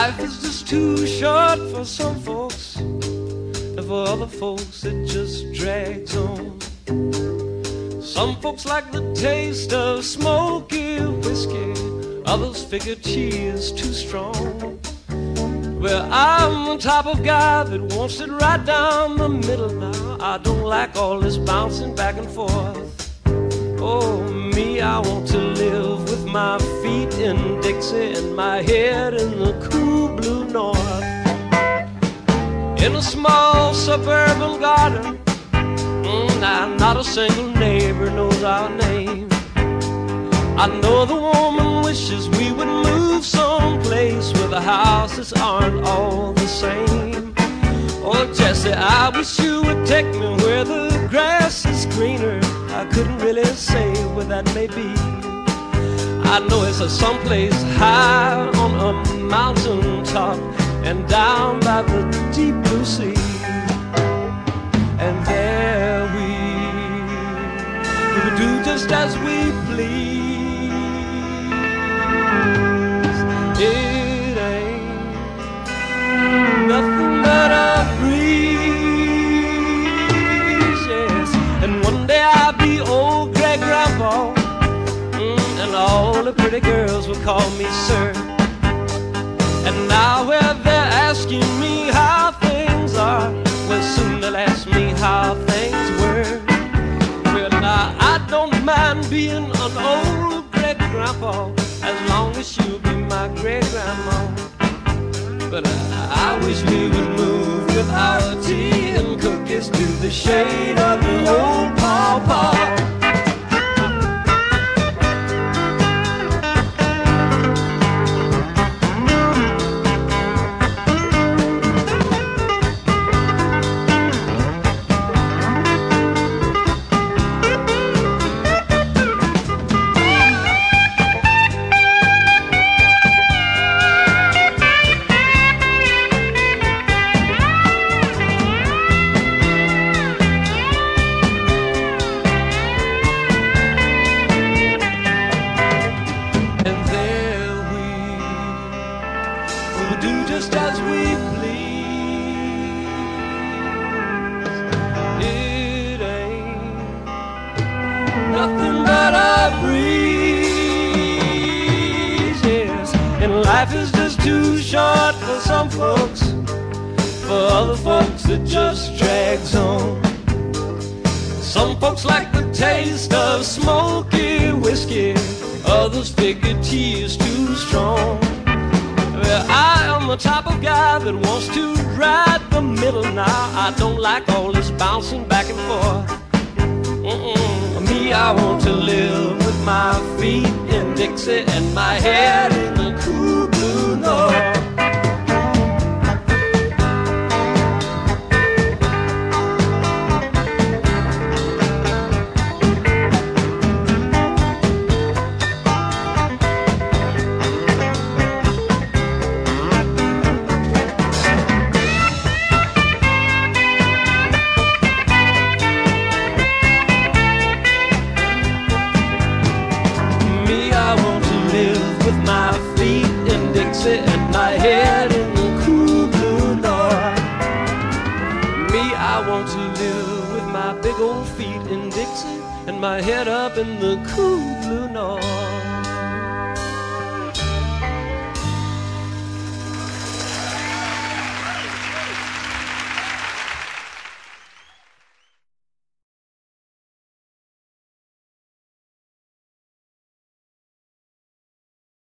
Life is just too short for some folks, and for other folks it just drags on. Some folks like the taste of smoky whiskey, others figure tea is too strong. Well, I'm the type of guy that wants it right down the middle now. I don't like all this bouncing back and forth. Oh, me, I want to live with my feet in Dixie and my head in the cool blue north. In a small suburban garden, not a single neighbor knows our name. I know the woman wishes we would move someplace where the houses aren't all the same. Oh, Jessie, I wish you would take me where the grass is greener. I couldn't really say where that may be. I know it's someplace high on a mountain top and down by the deep blue sea. And there we would do just as we please. It ain't nothing but a breeze, yes. And one day I'll be old great grandpa, and all the pretty girls will call me sir. And now where they're asking me how things are, well, soon they'll ask me how things were. Well, now I don't mind being an old great grandpa as long as you'll be my great grandma. But I wish we would move with our tea and cookies to the shade of the old pawpaw. Life is just too short for some folks, for other folks it just drags on. Some folks like the taste of smoky whiskey, others figure tea is too strong. Well, I am the type of guy that wants to ride the middle now. I don't like all this bouncing back and forth. Me, I want to live with my feet in Dixie and my head in the cool blue north. And my head in the cool blue north. Me, I want to live with my big old feet in Dixie and my head up in the cool blue north.